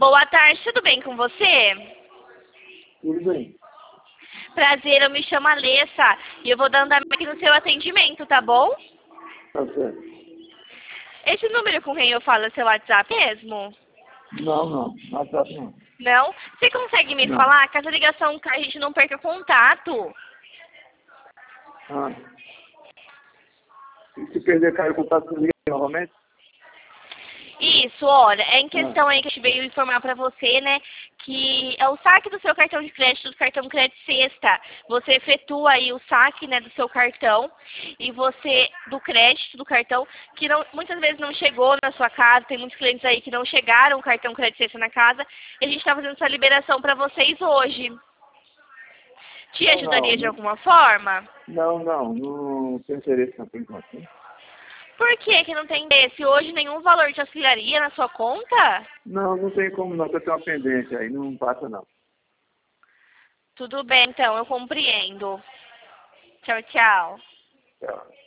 Boa tarde, tudo bem com você? Tudo bem. Prazer, eu me chamo Alessa e eu vou dar andamento aqui no seu atendimento, tá bom? Tá certo. Esse número com quem eu falo é seu WhatsApp mesmo? Não. WhatsApp não. Não? Você consegue me Não. falar? Caso a ligação a gente não perca contato. Ah. E se perder, cai o contato comigo novamente? Isso, olha, é em Ah. questão aí que a gente veio informar pra você, né, que é o saque do seu cartão de crédito, do cartão crédito sexta. Você efetua aí o saque, né, do seu cartão e você, do crédito do cartão, que não, muitas vezes não chegou na sua casa, tem muitos clientes aí que não chegaram o cartão crédito sexta na casa, e a gente tá fazendo essa liberação pra vocês hoje. Te ajudaria de alguma forma? Não tem interesse não, por enquanto. Né? Por que não tem desse? Hoje nenhum valor te auxiliaria na sua conta? Não tem como não, porque eu tenho uma pendência aí, não passa não. Tudo bem, então, eu compreendo. Tchau, tchau. Tchau.